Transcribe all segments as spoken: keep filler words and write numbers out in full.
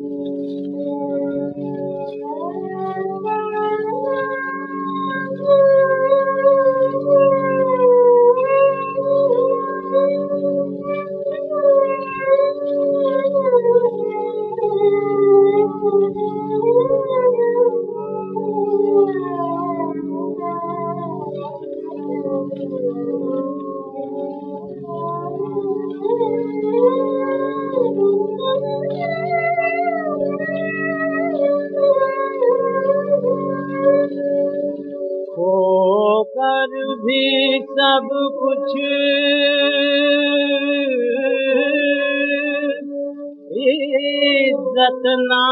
खोकर भी सब कुछ इज्जत ना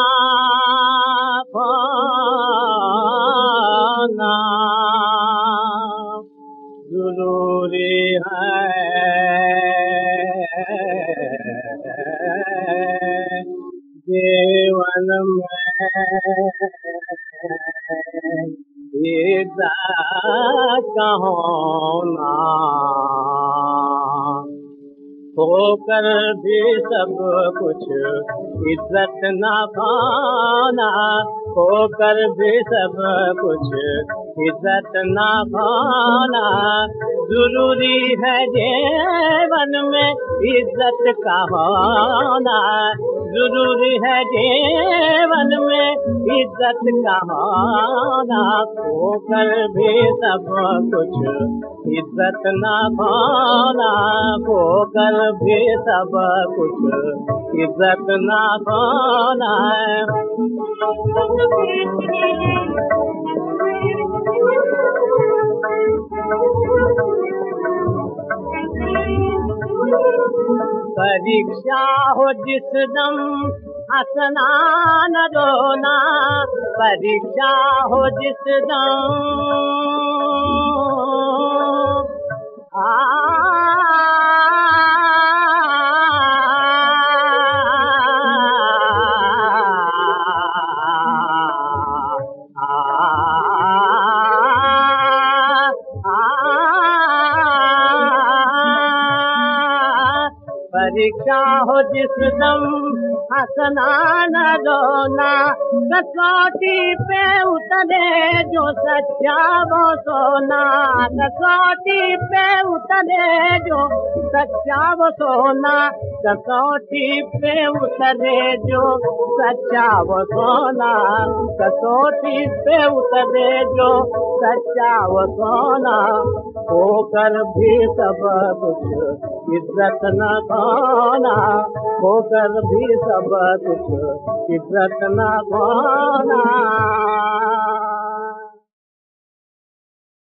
पाना जरूरी है। जीवन में इज्जत का होना, होकर भी सब कुछ इज्जत ना पाना, होकर भी सब कुछ इज्जत ना पाना जरूरी है। जीवन में इज्जत का होना जरूरी है। जीवन में इज्जत का होना, होकर भी सब कुछ इज्जत ना पाना, होकर भी सब कुछ इज्जत ना पाना। परीक्षा हो जिस दम हंसना न रोना, परीक्षा हो जिस दम आ परीक्षा हो जिस दम हंसना न रोना, कसौटी पे उतरे जो सच्चा वो सोना, कसौटी पे उतरे जो सच्चा वो सोना, कसौटी पे उतरे जो सच्चा वो सोना, कसौटी पे उतरे जो सच्चा वो सोना, होकर भी सब कुछ इज्जत न पाना, होकर भी सब कुछ इज्जत न पाना।